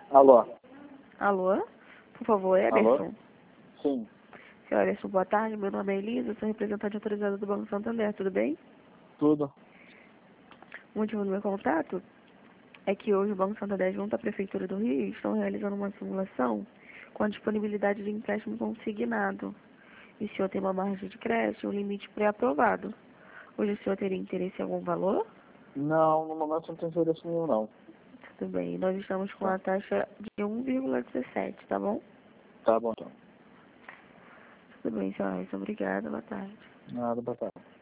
Alô? Alô? Por favor, Alô? Ederson. Sim, Senhor Ederson, boa tarde. Meu nome é Elisa, sou representante autorizada do Banco Santander. Tudo bem? tudo. O motivo do meu contato é que hoje o Banco Santander, junto à Prefeitura do Rio, estão realizando uma simulação com a disponibilidade de empréstimo consignado. E o senhor tem uma margem de crédito e um limite pré-aprovado. Hoje o senhor teria interesse em algum valor? Não, no momento não tem interesse nenhum, não. Tudo bem. Nós estamos com Tá, a taxa de 1,17, tá bom? tá bom, então. Tudo bem, senhor Ederson. Obrigada. Boa tarde. Nada, boa tarde.